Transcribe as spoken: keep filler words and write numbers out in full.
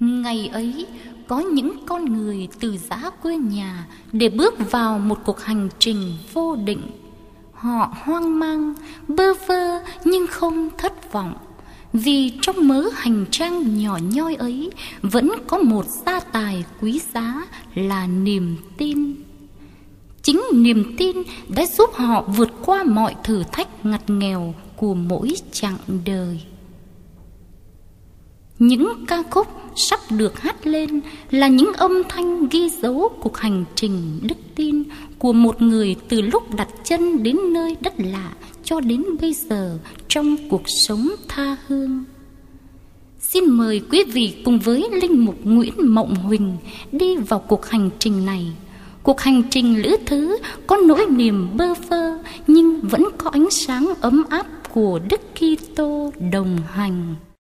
Ngày ấy, có những con người từ giã quê nhà để bước vào một cuộc hành trình vô định. Họ hoang mang, bơ vơ nhưng không thất vọng, vì trong mớ hành trang nhỏ nhoi ấy vẫn có một gia tài quý giá là niềm tin. Chính niềm tin đã giúp họ vượt qua mọi thử thách ngặt nghèo của mỗi chặng đời. Những ca khúc sắp được hát lên là những âm thanh ghi dấu cuộc hành trình đức tin của một người từ lúc đặt chân đến nơi đất lạ cho đến bây giờ trong cuộc sống tha hương. Xin mời quý vị cùng với Linh Mục Nguyễn Mộng Huỳnh đi vào cuộc hành trình này. Cuộc hành trình lữ thứ có nỗi niềm bơ vơ nhưng vẫn có ánh sáng ấm áp của Đức Kitô đồng hành.